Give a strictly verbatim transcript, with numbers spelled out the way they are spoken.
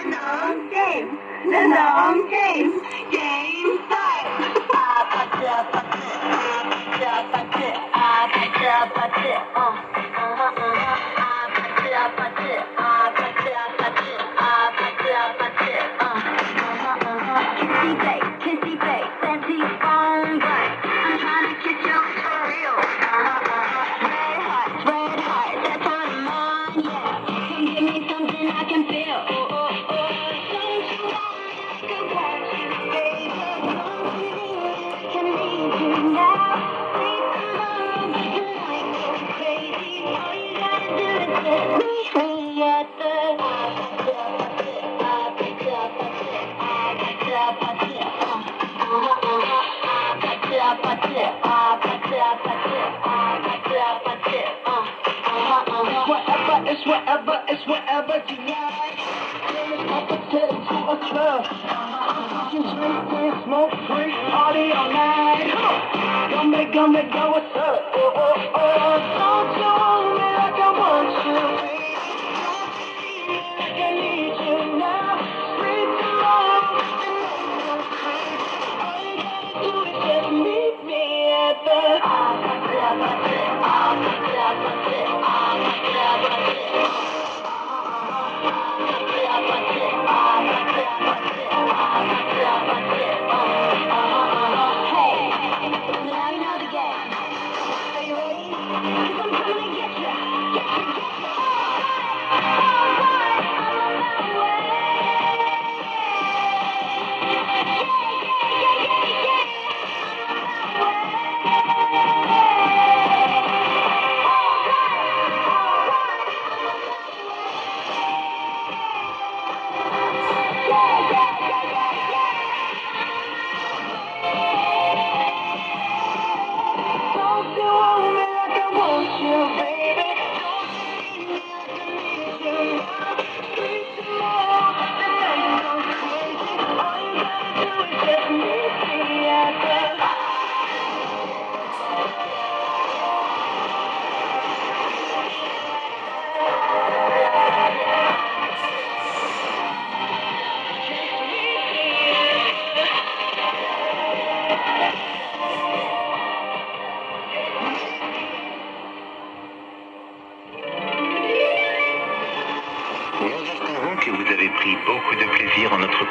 the long game, the long game, game five. Kissy face, kissy face, fancy phone blank. I'm trying to kiss you for real. Red hearts, red hearts, that's on mine, yeah. Come give me something I can feel. Oh, oh, oh. Don't you want me like I want you, baby? Don't you need I can need you now? Free tomorrow, but the night goes crazy. All you gotta do is just meet me at the Whatever, it's whatever, it's whatever tonight. Take up a tip to a club. You drink and smoke, drink, party all night. Gummy, gummy, go, what's up? Oh, oh, oh. Don't you want me like I want you, baby? Don't you need me like I need you now? Free tomorrow, and don't go crazy. All you gotta do is just meet me at the Nous espérons que vous avez pris beaucoup de plaisir en notre